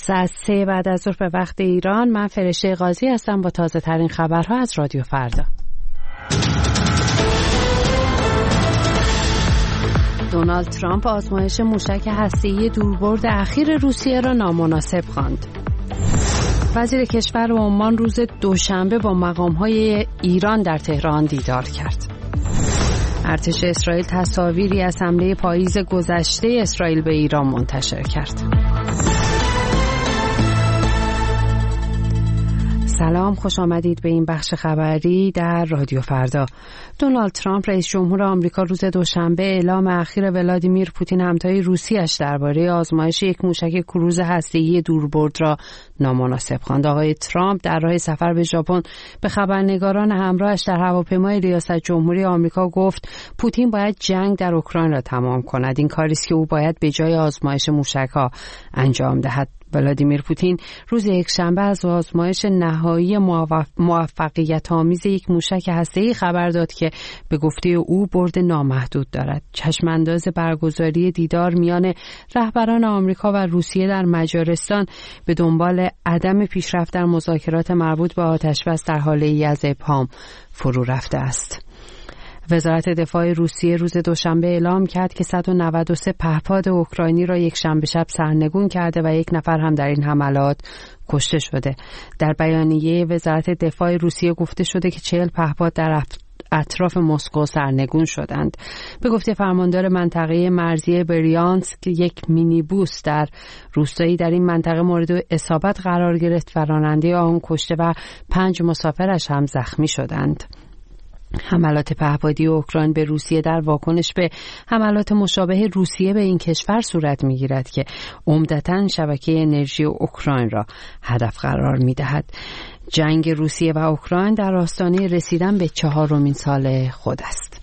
ساعت 3 بعد از ظهر به وقت ایران. من فرشته قاضی هستم با تازه ترین خبرها از رادیو فردا. دونالد ترامپ آزمایش موشک هسته‌ای دوربرد اخیر روسیه را نامناسب خواند. وزیر کشور عمان روز دوشنبه با مقام‌های ایران در تهران دیدار کرد. ارتش اسرائیل تصاویری از حمله پاییز گذشته اسرائیل به ایران منتشر کرد. سلام، خوش آمدید به این بخش خبری در رادیو فردا. دونالد ترامپ رئیس جمهور آمریکا روز دوشنبه اعلام اخیر ولادیمیر پوتین همتای روسیش درباره آزمایش یک موشک کروز هسته‌ای دوربرد را نامناسب خواند. آقای ترامپ در راه سفر به ژاپن به خبرنگاران همراهش در هواپیمای ریاست جمهوری آمریکا گفت پوتین باید جنگ در اوکراین را تمام کند. این کاری است که او باید به جای آزمایش موشک‌ها انجام دهد. ولادیمیر پوتین روز یکشنبه از آزمایش نهایی موفقیت آمیز یک موشک هسته‌ای خبر داد که به گفته او برد نامحدود دارد. چشمانداز برگزاری دیدار میان رهبران آمریکا و روسیه در مجارستان به دنبال عدم پیشرفت در مذاکرات مربوط به آتش‌بس در حالی از ابهام فرو رفته است. وزارت دفاع روسیه روز دوشنبه اعلام کرد که 193 پهپاد اوکراینی را یک شنبه شب سرنگون کرده و یک نفر هم در این حملات کشته شده. در بیانیه وزارت دفاع روسیه گفته شده که 40 پهپاد در اطراف مسکو سرنگون شدند. به گفته فرماندار منطقه مرزی بریانسک که یک مینیبوس در روستایی در این منطقه مورد اصابت قرار گرفت و راننده آن کشته و 5 مسافرش هم زخمی شدند. حملات پهپادی اوکراین به روسیه در واکنش به حملات مشابه روسیه به این کشور صورت می‌گیرد که عمدتاً شبکه انرژی اوکراین را هدف قرار می‌دهد. جنگ روسیه و اوکراین در آستانه رسیدن به 4مین سال خود است.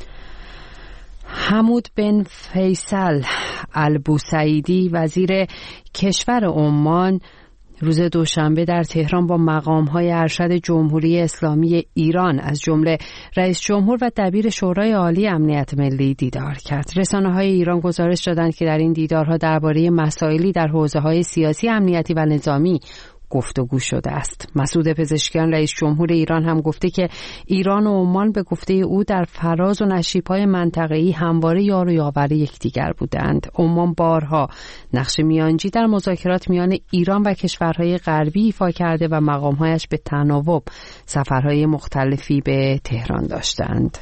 حمود بن فیصل البوسعیدی وزیر کشور عمان روز دوشنبه در تهران با مقام‌های ارشد جمهوری اسلامی ایران از جمله رئیس جمهور و دبیر شورای عالی امنیت ملی دیدار کرد. رسانه‌های ایران گزارش دادند که در این دیدارها درباره مسائلی در حوزه‌های سیاسی، امنیتی و نظامی گفتگو شده است. مسعود پزشکیان رئیس جمهور ایران هم گفته که ایران و عمان به گفته او در فراز و نشیب‌های منطقه‌ای همواره یار و یاور یکدیگر بودند. عمان بارها نقش میانجی در مذاکرات میان ایران و کشورهای غربی ایفا کرده و مقام‌هایش به تناوب سفرهای مختلفی به تهران داشتند.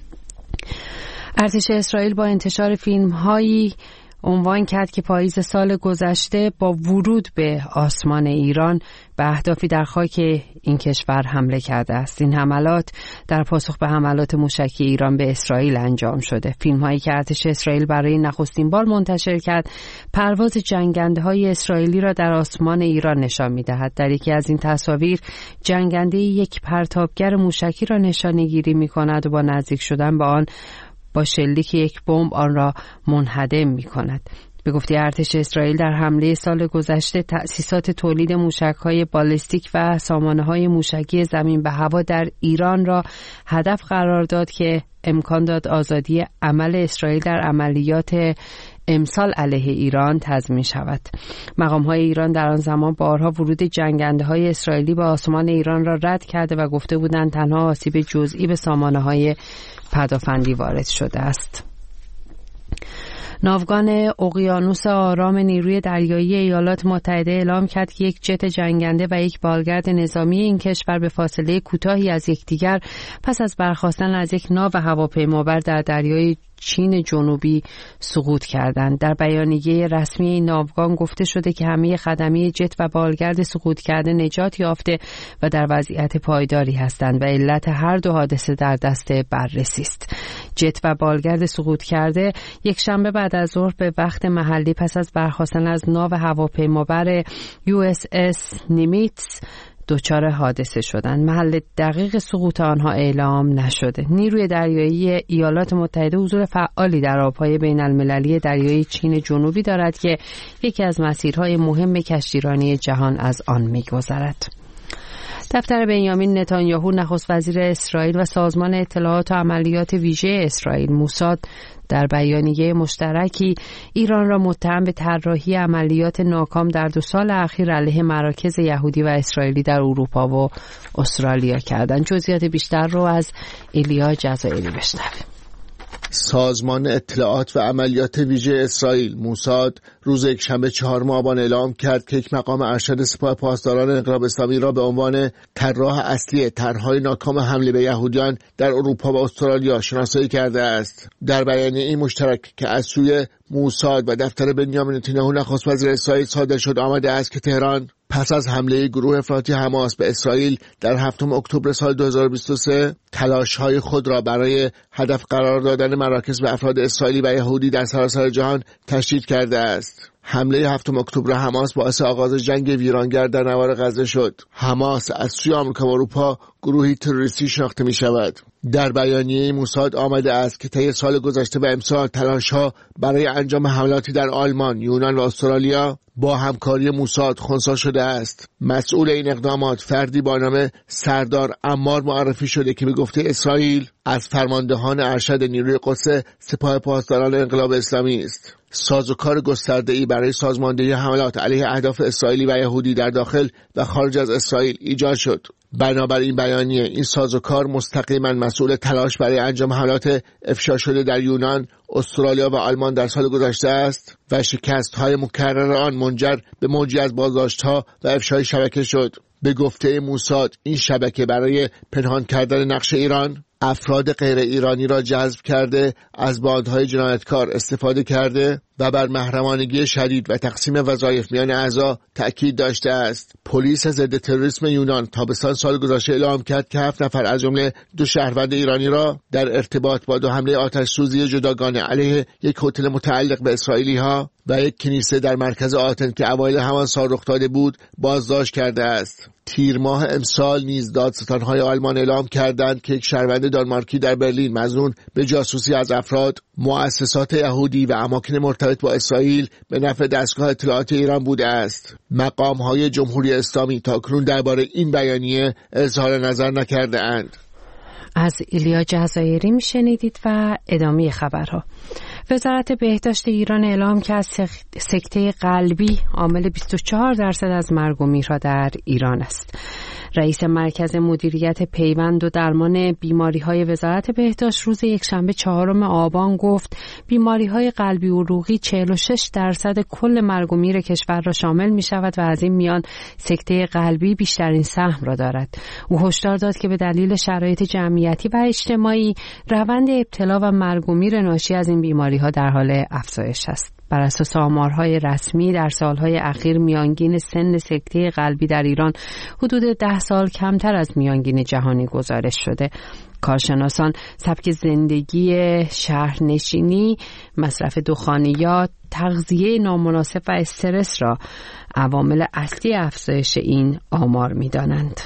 ارتش اسرائیل با انتشار فیلم‌هایی عنوان کرد که پاییز سال گذشته با ورود به آسمان ایران به اهدافی در خاک این کشور حمله کرده است. این حملات در پاسخ به حملات موشکی ایران به اسرائیل انجام شده. فیلم‌هایی که ارتش اسرائیل برای نخستین بار منتشر کرد، پرواز جنگنده‌های اسرائیلی را در آسمان ایران نشان می‌دهد. در یکی از این تصاویر جنگنده یک پرتابگر موشکی را نشانه‌گیری می‌کند و با نزدیک شدن به آن با شلیک یک بمب آن را منهدم می کند. به گفته ارتش اسرائیل در حمله سال گذشته تأسیسات تولید موشک‌های بالستیک و سامانه‌های موشکی زمین به هوا در ایران را هدف قرار داد که امکان داد آزادی عمل اسرائیل در عملیات امسال علیه ایران تضمین شود. مقام‌های ایران در آن زمان بارها ورود جنگنده‌های اسرائیلی به آسمان ایران را رد کرده و گفته بودند تنها آسیب جزئی به سامانه‌های پدافندی وارد شده است. ناوگان اقیانوس آرام نیروی دریایی ایالات متحده اعلام کرد که یک جت جنگنده و یک بالگرد نظامی این کشور به فاصله کوتاهی از یکدیگر پس از برخاستن از یک ناو هواپیمابر در دریای چین جنوبی سقوط کردند. در بیانیه رسمی این ناوگان گفته شده که همه خدمه جت و بالگرد سقوط کرده نجات یافته و در وضعیت پایداری هستند و علت هر دو حادثه در دست بررسی است. جت و بالگرد سقوط کرده یک شنبه بعد از ظهر به وقت محلی پس از برخاستن از ناو هواپیمابر USS نیمیتز دچار حادثه شدند. محل دقیق سقوط آنها اعلام نشده. نیروی دریایی ایالات متحده حضور فعالی در آبهای بین المللی دریای چین جنوبی دارد که یکی از مسیرهای مهم کشتیرانی جهان از آن می‌گذرد. دفتر بنیامین نتانیاهو نخست وزیر اسرائیل و سازمان اطلاعات و عملیات ویژه اسرائیل موساد در بیانیه مشترکی ایران را متهم به طراحی عملیات ناکام در 2 سال اخیر علیه مراکز یهودی و اسرائیلی در اروپا و استرالیا کردند. جزئیات بیشتر رو از ایلیا جزائری بشنویم. سازمان اطلاعات و عملیات ویژه اسرائیل موساد روز یکشنبه 4 آبان اعلام کرد که یک مقام ارشد سپاه پاسداران انقلاب اسلامی را به عنوان طراح اصلی طرح‌های ناکام حمله به یهودیان در اروپا و استرالیا شناسایی کرده است. در بیانیه این مشترک که از سوی موساد و دفتر بنیامین نتانیاهو نخست وزیر اسرائیل صادر شد آمده است که تهران پس از حمله گروه افراطی حماس به اسرائیل در 7 اکتبر سال 2023 تلاش‌های خود را برای هدف قرار دادن مراکز و افراد اسرائیلی و یهودی در سراسر جهان تشدید کرده است. حمله 7 اکتبر حماس باعث آغاز جنگ ویرانگر در نوار غزه شد. حماس از سوی آمریکا و اروپا گروهی تروریستی شناخته می شود. در بیانیه موساد آمده است که طی سال گذشته و امسال تلاش‌ها برای انجام حملاتی در آلمان، یونان و استرالیا با همکاری موساد خنثی شده است. مسئول این اقدامات فردی با نام سردار عمار معرفی شده که به گفته اسرائیل از فرماندهان ارشد نیروی قدس سپاه پاسداران انقلاب اسلامی است. سازوکار گسترده‌ای برای سازماندهی حملات علیه اهداف اسرائیلی و یهودی در داخل و خارج از اسرائیل ایجاد شد. بنابراین بیانیه این سازوکار مستقیما مسئول تلاش برای انجام حملات افشا شده در یونان، استرالیا و آلمان در سال گذشته است و شکست‌های مکرر آن منجر به موجی از بازداشت‌ها و افشای شبکه شد. به گفته موساد این شبکه برای پنهان کردن نقش ایران افراد غیر ایرانی را جذب کرده، از باندهای جنایتکار استفاده کرده و بر محرمانگی شدید و تقسیم وظایف میان اعضا تأکید داشته است. پلیس ضد تروریسم یونان تابستان سال گذشته اعلام کرد که 7 نفر از جمله 2 شهروند ایرانی را در ارتباط با 2 حمله آتش‌سوزی جداگانه علیه یک هتل متعلق به اسرائیلی‌ها و یک کنیسه در مرکز آتن که اوایل همان سال رخ داده بود بازداشت کرده است. تیر ماه امسال نیز دادستان‌های آلمان اعلام کردند که یک شهروند دانمارکی در برلین مظنون به جاسوسی از افراد، مؤسسات یهودی و اماکن مرتبط با اسرائیل به نفع دستگاه اطلاعات ایران بوده است. مقام‌های جمهوری اسلامی تاکنون درباره این بیانیه اظهار نظر نکرده اند. از ایلیا جزائری میشنیدید و ادامه خبرها. وزارت بهداشت ایران اعلام کرد سکته قلبی عامل 24% از مرگ و میرها در ایران است. رئیس مرکز مدیریت پیوند و درمان بیماری‌های وزارت بهداشت روز یکشنبه 4 آبان گفت بیماری‌های قلبی و عروقی 46% کل مرگ و میر کشور را شامل می‌شود و از این میان سکته قلبی بیشترین سهم را دارد. او هشدار داد که به دلیل شرایط جمعیتی و اجتماعی روند ابتلا و مرگ و میر ناشی از این بیماری‌ها در حال افزایش است. بر اساس آمارهای رسمی در سالهای اخیر میانگین سن سکته قلبی در ایران حدود 10 سال کمتر از میانگین جهانی گزارش شده. کارشناسان سبک زندگی شهرنشینی، مصرف دخانیات، تغذیه نامناسب و استرس را عوامل اصلی افزایش این آمار می‌دانند.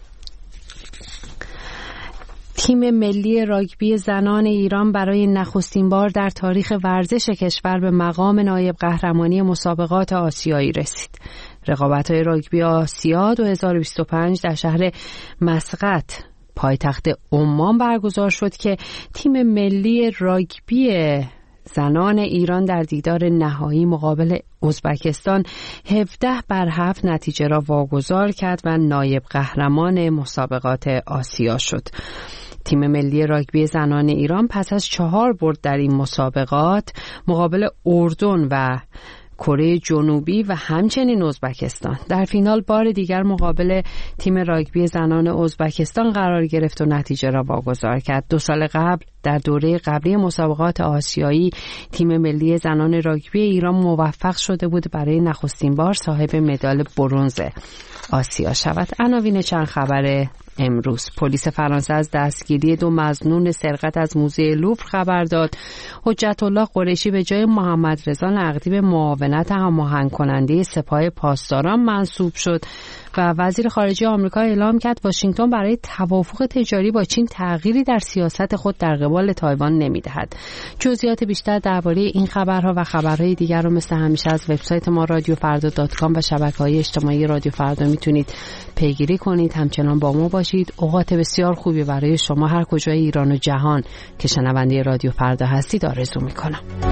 تیم ملی راگبی زنان ایران برای نخستین بار در تاریخ ورزش کشور به مقام نایب قهرمانی مسابقات آسیایی رسید. رقابت‌های راگبی آسیا 2025 در شهر مسقط پایتخت عمان برگزار شد که تیم ملی راگبی زنان ایران در دیدار نهایی مقابل ازبکستان 17-7 نتیجه را واگذار کرد و نایب قهرمان مسابقات آسیا شد. تیم ملی راگبی زنان ایران پس از 4 برد در این مسابقات مقابل اردن و کره جنوبی و همچنین ازبکستان در فینال بار دیگر مقابل تیم راگبی زنان ازبکستان قرار گرفت و نتیجه را واگذار کرد. 2 سال قبل در دوره قبلی مسابقات آسیایی تیم ملی زنان راگبی ایران موفق شده بود برای نخستین بار صاحب مدال برنز آسیا شود. عناوین چند خبر امروز: پلیس فرانسه از دستگیری 2 مظنون سرقت از موزه لوور خبر داد. حجت الله قریشی به جای محمد رضا نقدی به معاونت هماهنگ کننده سپاه پاسداران منصوب شد و وزیر خارجه آمریکا اعلام کرد واشنگتن برای توافق تجاری با چین تغییری در سیاست خود در قبال تایوان نمی‌دهد. جزئیات بیشتر درباره این خبرها و خبرهای دیگر رو مثل همیشه از وبسایت ما رادیوفردا.com و شبکه‌های اجتماعی رادیو فردا میتونید پیگیری کنید. همچنان با ما باشید. اوقات بسیار خوبی برای شما هر کجای ایران و جهان که شنونده رادیو فردا هستید آرزو میکنم.